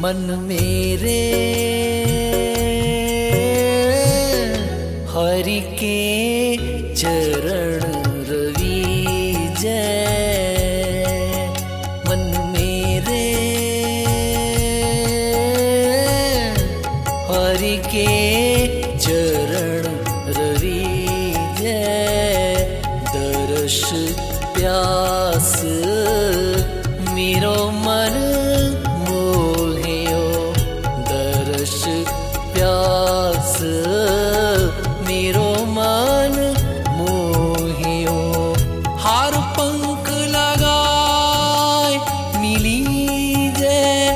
मन मेरे हरि के चरण रविजय। मन मेरे हरि के चरण रविजय। दर्श प्यास मेरो मन मोहियो। दर्श प्यास मेरो मन मोहियो। हार पंख लगाए मिली जय।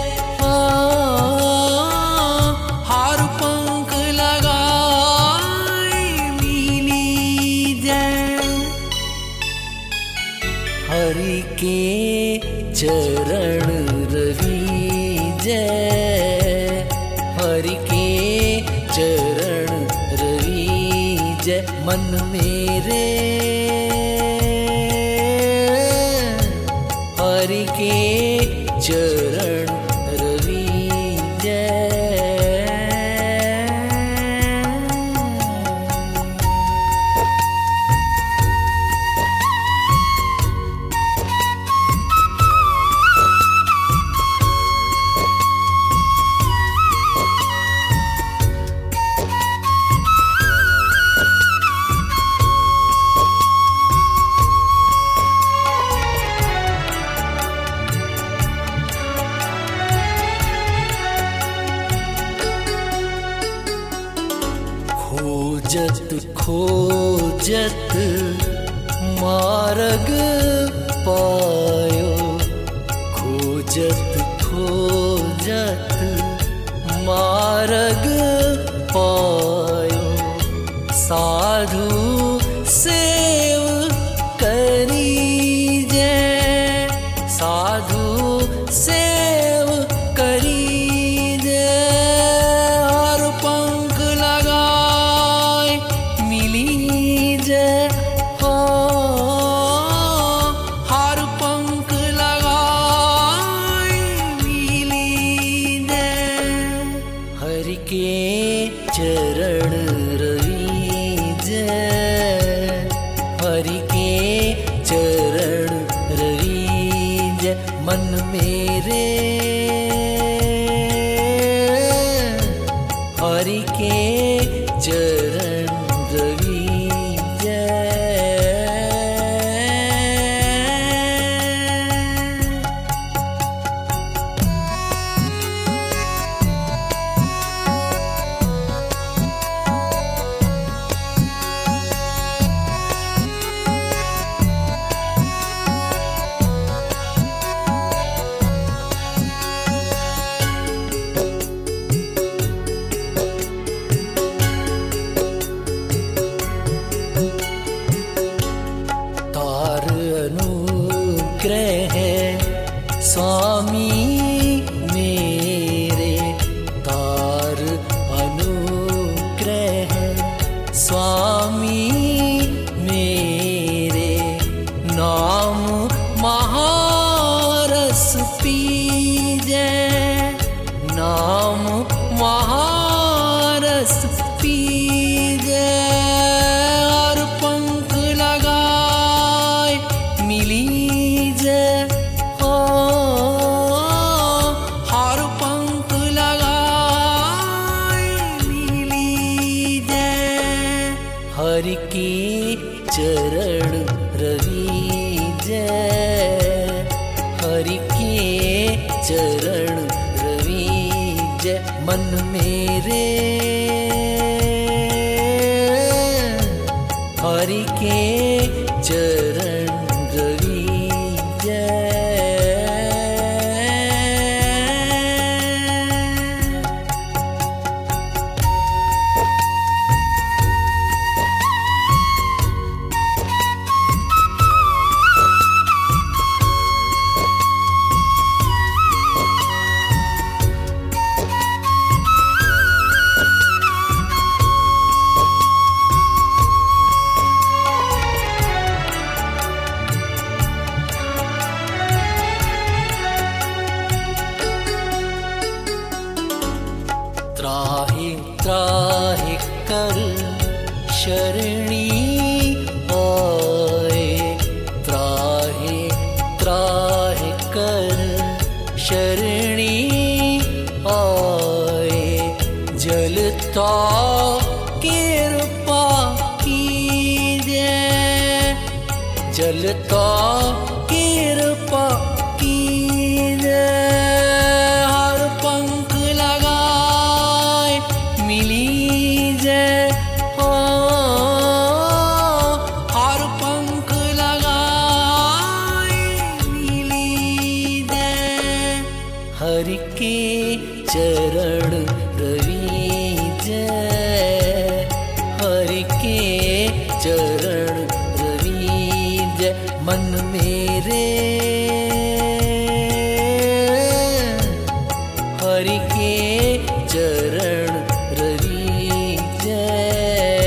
हार पंख लगाए मिली जय। हरि के चरण रविजय। हरि के चरण रविजय। मन मेरे हरि के चरण रविजय। खोजत खोजत मार्ग पायो। खोजत खोजत मार्ग पायो। साधु सेव करी जय। साधु सेव करी चरण रविजय। हरि के चरण रविजय। मन मेरे हरि के चरण रविजय। अनुग्रह स्वामी मेरे। तार अनुग्रह स्वामी मेरे। नाम महारस पीजै। नाम महारस पीजै। और पंख लगाए मिली जय। हार पंख लगाए मिली जय। हरि के चरण रविजय। हरि के चरण रविजय। मन मेरे हरि के चरण रविजय। त्राहि कर शरणी आए, त्राहि त्राहि कर शरणी आए। जलता कृपा कीजे, जलता कृपा कीजे। हर पंख लगाए मिली जे, हर पंख लगाए मिली जे। हरि के चरण रवि जय, हरि के चरण रवि जय। मन मेरे हरि के चरण रवि जय।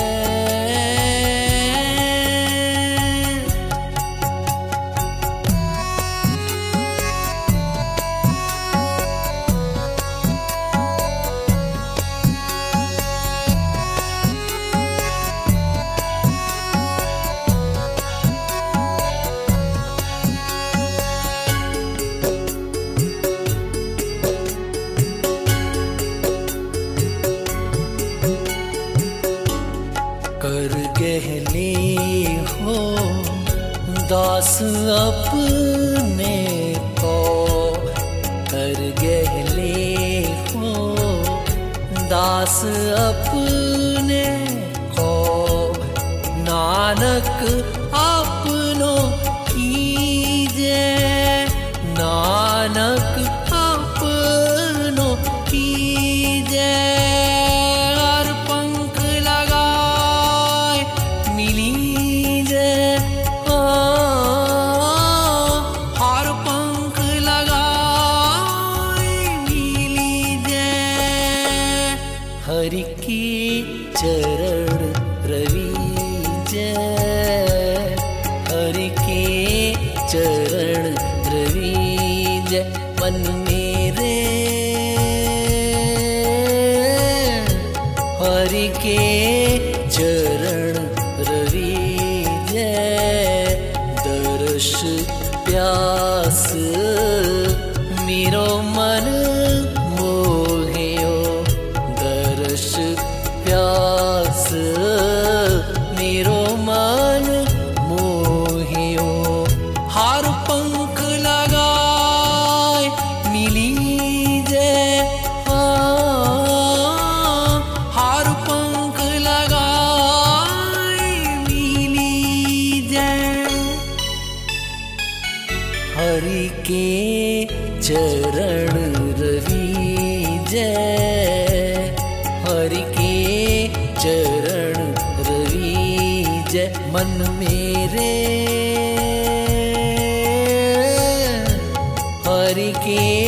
कर गहले हो दास अपने को, कर गहले हो दास अपने को। नानक अपनो कीजे, नानक अपनो कीजे। हर पंख लगाए मिली जे, हर पंख लगाए मिली जे। हरि के चरण रवि जय, हरि के चरण रवि जय। मन मेरे हरि के चरण रवि जय। दर्श प्यास मेरो मन मोहियो, दर्श प्यास मेरो मन मोहियो। हर पंख लगाए मिली जे, हर पंख लगाए मिली जे। हरि के चरण रवि जय, हरि के चरण रवि जय। मन मेरे हरि के